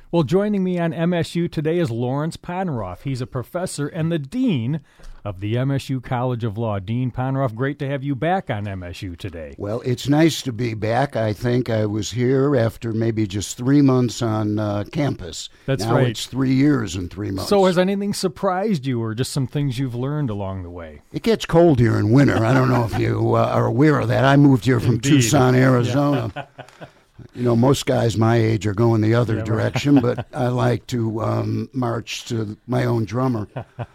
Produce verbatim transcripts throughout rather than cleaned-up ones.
Well, joining me on M S U today is Lawrence Poneroff. He's a professor and the dean of the M S U College of Law. Dean Poneroff, great to have you back on M S U today. Well, it's nice to be back. I think I was here after maybe just three months on uh, campus. That's now right. It's three years and three months. So has anything surprised you or just some things you've learned along the way? It gets cold here in winter. I don't know if you uh, are aware of that. I moved here from Indeed. Tucson, Arizona. Yeah. You know, most guys my age are going the other yeah, direction, right. but I like to um, march to my own drummer.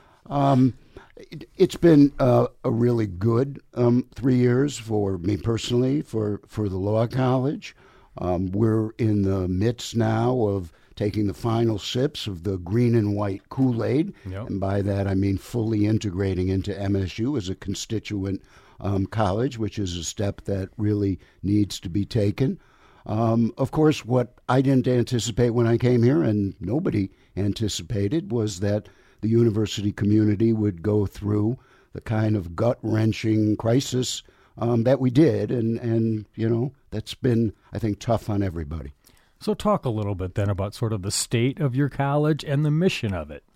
Um, it, it's been uh, a really good um, three years for me personally, for, for the Law College. Um, we're in the midst now of taking the final sips of the green and white Kool-Aid, yep. and by that I mean fully integrating into M S U as a constituent um, college, which is a step that really needs to be taken. Um, of course, what I didn't anticipate when I came here, and nobody anticipated, was that the university community would go through the kind of gut-wrenching crisis um, that we did, and, and, you know, that's been, I think, tough on everybody. So talk a little bit then about sort of the state of your college and the mission of it.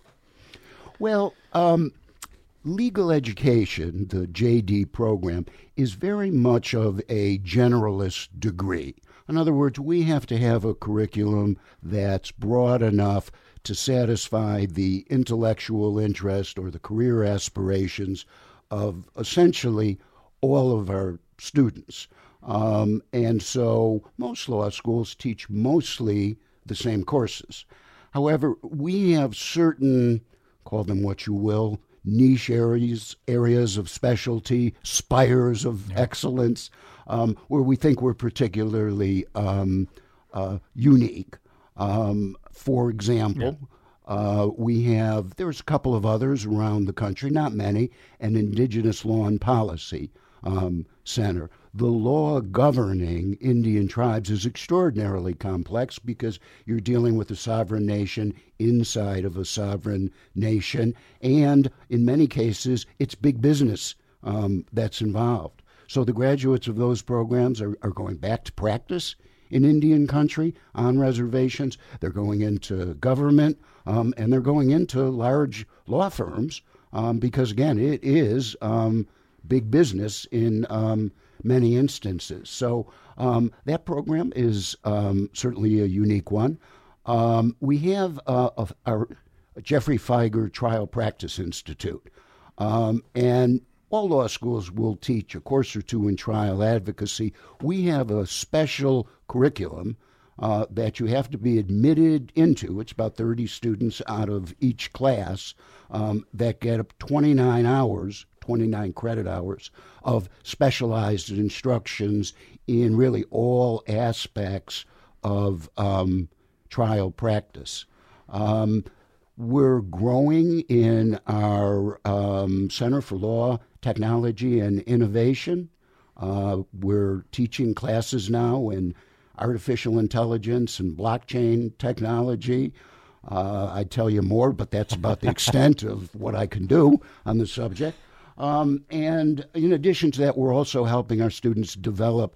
Well, um, legal education, the J D program, is very much of a generalist degree. In other words, we have to have a curriculum that's broad enough to satisfy the intellectual interest or the career aspirations of essentially all of our students. Um, and so most law schools teach mostly the same courses. However, we have certain, call them what you will, niche areas, areas of specialty, spires of yeah. excellence, um, where we think we're particularly um, uh, unique. Um, for example, yeah. uh, we have, there's a couple of others around the country, not many, an Indigenous Law and Policy um, Center. The law governing Indian tribes is extraordinarily complex because you're dealing with a sovereign nation inside of a sovereign nation, and in many cases, it's big business um, that's involved. So the graduates of those programs are, are going back to practice in Indian country on reservations. They're going into government, um, and they're going into large law firms um, because, again, it is um, big business in um, many instances. So um, that program is um, certainly a unique one. Um, we have uh, a, our Jeffrey Feiger Trial Practice Institute, um, and all law schools will teach a course or two in trial advocacy. We have a special curriculum uh, that you have to be admitted into. It's about thirty students out of each class um, that get up twenty-nine hours, twenty-nine credit hours of specialized instructions in really all aspects of um, trial practice. Um, we're growing in our um, Center for Law, Technology, and Innovation. Uh, we're teaching classes now in artificial intelligence and blockchain technology. Uh, I'd tell you more, but that's about the extent of what I can do on the subject. Um, and in addition to that, we're also helping our students develop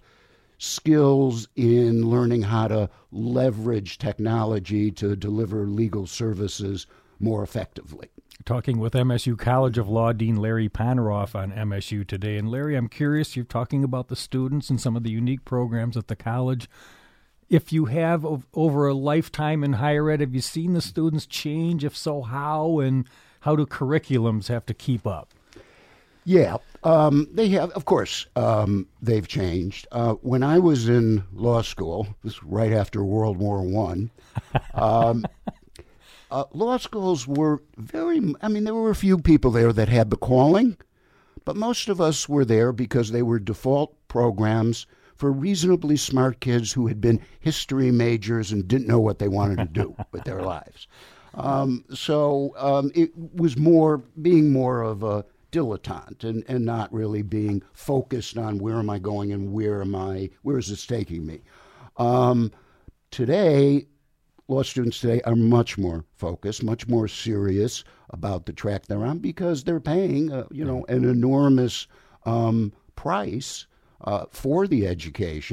skills in learning how to leverage technology to deliver legal services more effectively. Talking with M S U College of Law Dean Larry Poneroff on M S U Today. And Larry, I'm curious, you're talking about the students and some of the unique programs at the college. If you have over a lifetime in higher ed, have you seen the students change? If so, how? And how do curriculums have to keep up? Yeah, um, they have, of course, um, they've changed. Uh, when I was in law school, this was right after World War One, um, uh, law schools were very, I mean, there were a few people there that had the calling, but most of us were there because they were default programs for reasonably smart kids who had been history majors and didn't know what they wanted to do with their lives. Um, so um, it was more, being more of a dilettante and, and not really being focused on where am I going and where am I, where is this taking me. Um, today, law students today are much more focused, much more serious about the track they're on because they're paying, uh, you know, an enormous um, price uh, for the education.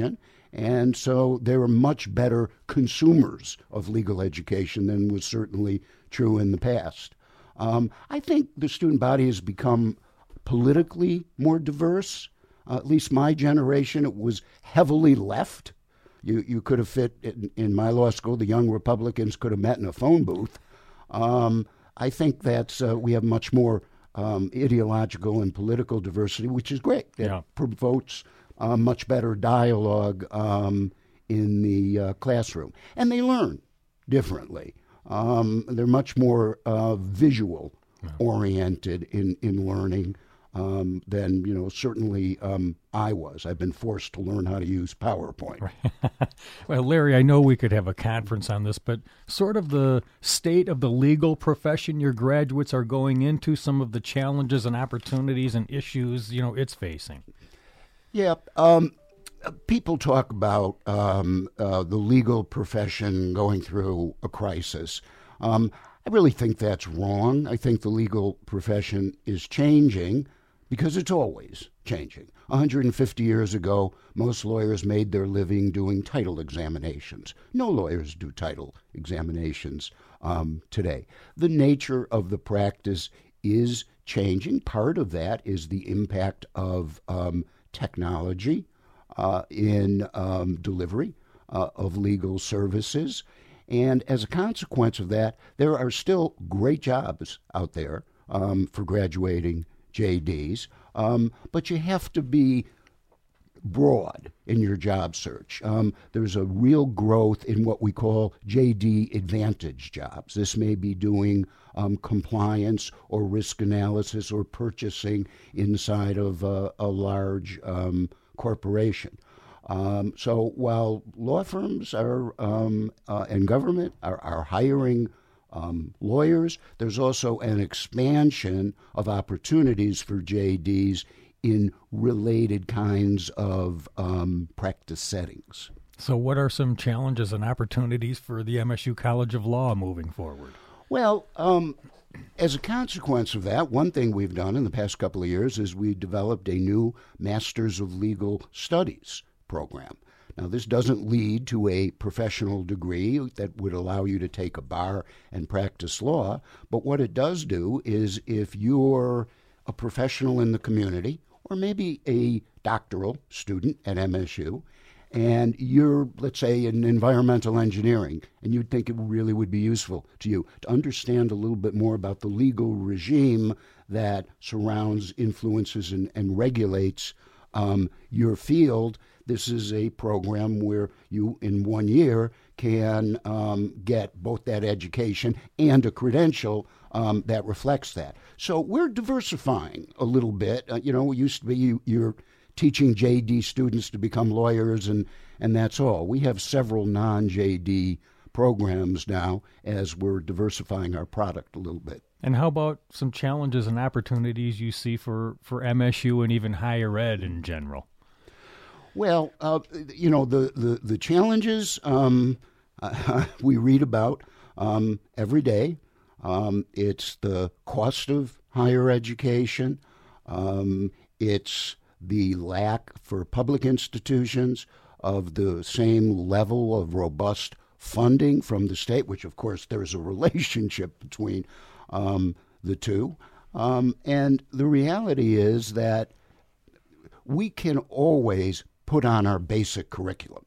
And so they were much better consumers of legal education than was certainly true in the past. Um, I think the student body has become politically more diverse. Uh, at least my generation, it was heavily left. You you could have fit in, in my law school. The young Republicans could have met in a phone booth. Um, I think that uh, we have much more um, ideological and political diversity, which is great. It Yeah. promotes uh, much better dialogue um, in the uh, classroom, and they learn differently. Um, they're much more uh, visual oriented in in learning. Um, than, you know, certainly um, I was. I've been forced to learn how to use PowerPoint. Right. Well, Larry, I know we could have a conference on this, but sort of the state of the legal profession your graduates are going into, some of the challenges and opportunities and issues, you know, it's facing. Yeah. Um, people talk about um, uh, the legal profession going through a crisis. Um, I really think that's wrong. I think the legal profession is changing, because it's always changing. one hundred fifty years ago, most lawyers made their living doing title examinations. No lawyers do title examinations um, today. The nature of the practice is changing. Part of that is the impact of um, technology uh, in um, delivery uh, of legal services. And as a consequence of that, there are still great jobs out there um, for graduating J Ds, um, but you have to be broad in your job search. Um, there's a real growth in what we call J D advantage jobs. This may be doing um, compliance or risk analysis or purchasing inside of a, a large um, corporation. Um, so while law firms are um, uh, and government are, are hiring Um, lawyers, there's also an expansion of opportunities for J Ds in related kinds of um, practice settings. So what are some challenges and opportunities for the M S U College of Law moving forward? Well, um, as a consequence of that, one thing we've done in the past couple of years is we developed a new Masters of Legal Studies program. Now, this doesn't lead to a professional degree that would allow you to take a bar and practice law, but what it does do is if you're a professional in the community, or maybe a doctoral student at M S U, and you're, let's say, in environmental engineering, and you'd think it really would be useful to you to understand a little bit more about the legal regime that surrounds, influences, and, and regulates um, your field. This is a program where you, in one year, can um, get both that education and a credential um, that reflects that. So we're diversifying a little bit. Uh, you know, it used to be you, you're teaching J D students to become lawyers, and, and that's all. We have several non-J D programs now as we're diversifying our product a little bit. And how about some challenges and opportunities you see for, for M S U and even higher ed in general? Well, uh, you know, the, the, the challenges um, uh, we read about um, every day. Um, it's the cost of higher education. Um, it's the lack for public institutions of the same level of robust funding from the state, which, of course, there's a relationship between um, the two. Um, and the reality is that we can always put on our basic curriculum,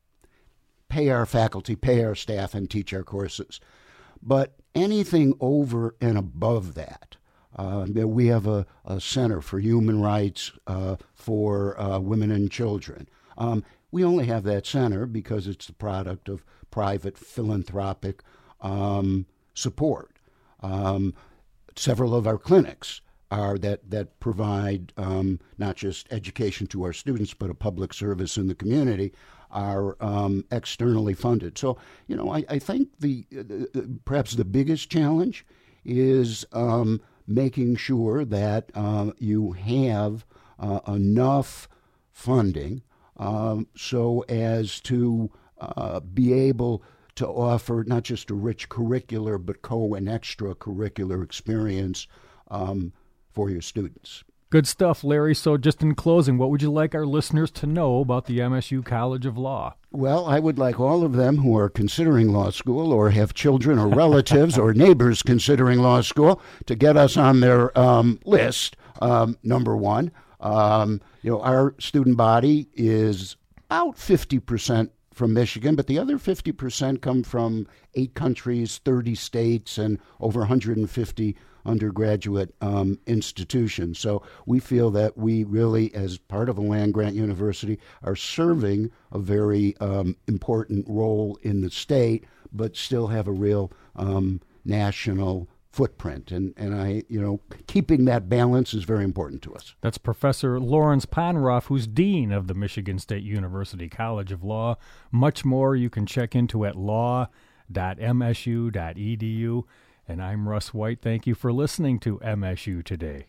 pay our faculty, pay our staff, and teach our courses. But anything over and above that, uh, we have a, a Center for Human Rights uh, for uh, Women and Children. Um, we only have that center because it's the product of private philanthropic um, support. Um, several of our clinics are that that provide um, not just education to our students, but a public service in the community, are um, externally funded. So, you know, I, I think the uh, perhaps the biggest challenge is um, making sure that uh, you have uh, enough funding um, so as to uh, be able to offer not just a rich curricular, but co and extracurricular experience um, for your students. Good stuff, Larry. So just in closing, what would you like our listeners to know about the M S U College of Law? Well, I would like all of them who are considering law school or have children or relatives or neighbors considering law school to get us on their um, list, um, number one. Um, you know, our student body is about fifty percent from Michigan, but the other fifty percent come from eight countries, thirty states, and over one hundred fifty undergraduate um, institutions. So we feel that we really, as part of a land-grant university, are serving a very um, important role in the state, but still have a real um, national footprint. And, and I, you know, keeping that balance is very important to us. That's Professor Lawrence Panroff, who's Dean of the Michigan State University College of Law. Much more you can check into at law dot m s u dot e d u. And I'm Russ White. Thank you for listening to M S U Today.